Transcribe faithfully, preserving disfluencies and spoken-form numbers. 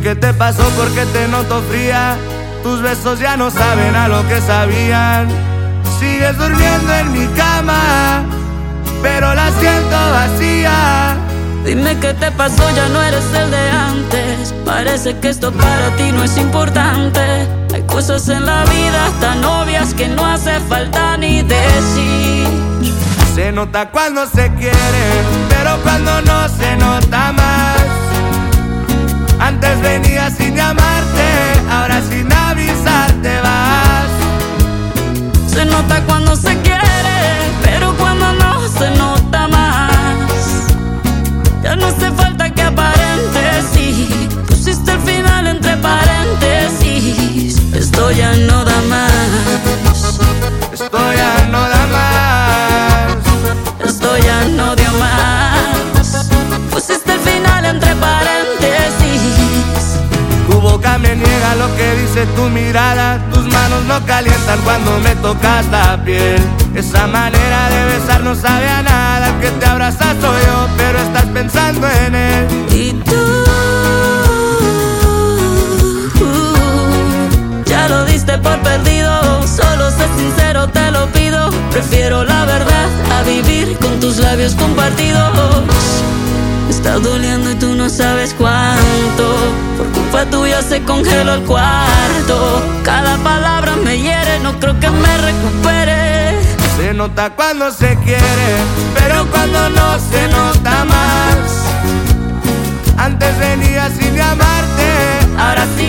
qué te pasó, porque te noto fría. Tus besos ya no saben a lo que sabían. Sigues durmiendo en mi cama, pero la siento vacía. Dime qué te pasó, ya no eres el de antes. Parece que esto para ti no es importante. Hay cosas en la vida tan obvias que no hace falta ni decir. Se nota cuando se quiere, pero cuando no se nota más. Antes venías sin llamarte, ahora sin avisar te vas. Se nota cuando se quiere, pero cuando no se nota más. Ya no hace falta que aparentes, sí. Pusiste el final entre paréntesis. Esto ya no da más. Esto ya no da más. Esto ya no dio más. Pusiste el final entre paréntesis. Tu boca me niega lo que dice tu mirada. Tus manos no calientan cuando me tocas la piel. Esa manera de besar no sabe a nada. El que te abraza soy yo, pero estás pensando en él. Y tú uh, ya lo diste por perdido. Solo sé sincero, te lo pido. Prefiero la verdad a vivir con tus labios compartidos. Está doliendo y tú no sabes cuánto. Por culpa tuya se congeló el cuarto. Cada palabra me hiere, no creo que me recupere. Se nota cuando se quiere, pero cuando no se nota más. Antes venía sin llamarte, ahora sí